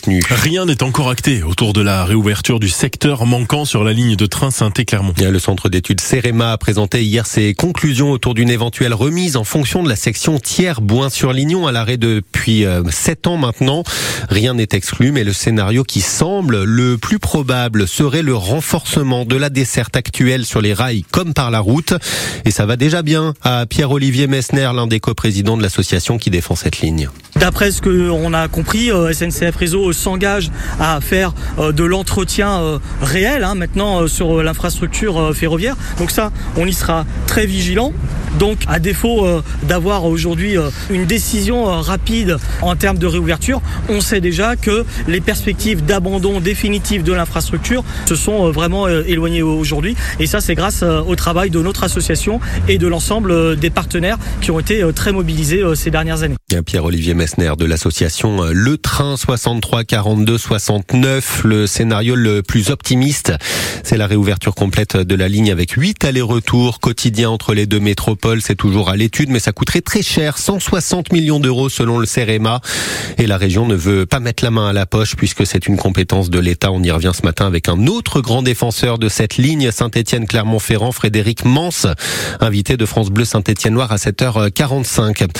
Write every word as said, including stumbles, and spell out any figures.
Rien n'est encore acté autour de la réouverture du secteur manquant sur la ligne de train Saint-Étienne-Clermont. Le centre d'études Cerema a présenté hier ses conclusions autour d'une éventuelle remise en fonction de la section Thiers-Bouin-sur-Lignon à l'arrêt depuis sept ans maintenant. Rien n'est exclu, mais le scénario qui semble le plus probable serait le renforcement de la desserte actuelle sur les rails comme par la route. Et ça va déjà bien à Pierre-Olivier Messner, l'un des coprésidents de l'association qui défend cette ligne. D'après ce qu'on a compris, S N C F Réseau s'engage à faire de l'entretien réel hein, maintenant sur l'infrastructure ferroviaire. Donc ça, on y sera très vigilant. Donc à défaut d'avoir aujourd'hui une décision rapide en termes de réouverture, on sait déjà que les perspectives d'abandon définitif de l'infrastructure se sont vraiment éloignées aujourd'hui. Et ça, c'est grâce au travail de notre association et de l'ensemble des partenaires qui ont été très mobilisés ces dernières années. Pierre-Olivier Messner de l'association Le Train soixante-trois quarante-deux soixante-neuf. Le scénario le plus optimiste, c'est la réouverture complète de la ligne avec huit allers-retours quotidiens entre les deux métropoles. C'est toujours à l'étude, mais ça coûterait très cher, cent soixante millions d'euros selon le Cerema. Et la région ne veut pas mettre la main à la poche puisque c'est une compétence de l'État. On y revient ce matin avec un autre grand défenseur de cette ligne, Saint-Étienne-Clermont-Ferrand, Frédéric Mans, invité de France Bleu Saint-Étienne-Loire à sept heures quarante-cinq.